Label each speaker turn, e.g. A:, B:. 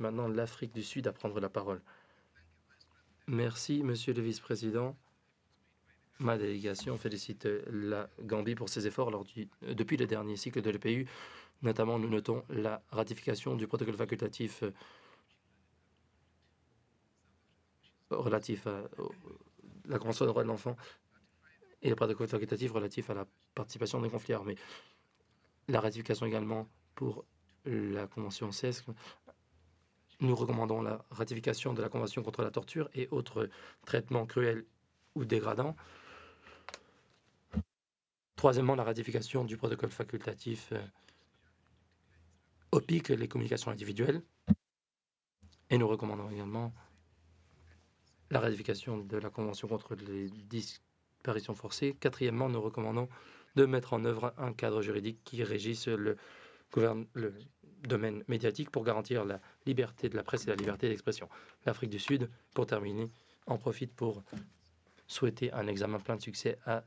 A: maintenant l'Afrique du Sud à prendre la parole. Merci, Monsieur le Vice-président. Ma délégation félicite la Gambie pour ses efforts depuis le dernier cycle de l'EPU. Notamment, nous notons la ratification du protocole facultatif relatif à la Convention des droits de l'enfant et le protocole facultatif relatif à la participation des conflits armés. La ratification également pour la Convention CESC. Nous recommandons la ratification de la Convention contre la torture et autres traitements cruels ou dégradants. Troisièmement, la ratification du protocole facultatif OPIC, les communications individuelles. Et nous recommandons également la ratification de la Convention contre les disparitions forcées. Quatrièmement, nous recommandons de mettre en œuvre un cadre juridique qui régisse le domaine médiatique pour garantir la liberté de la presse et la liberté d'expression. L'Afrique du Sud, pour terminer, en profite pour souhaiter un examen plein de succès à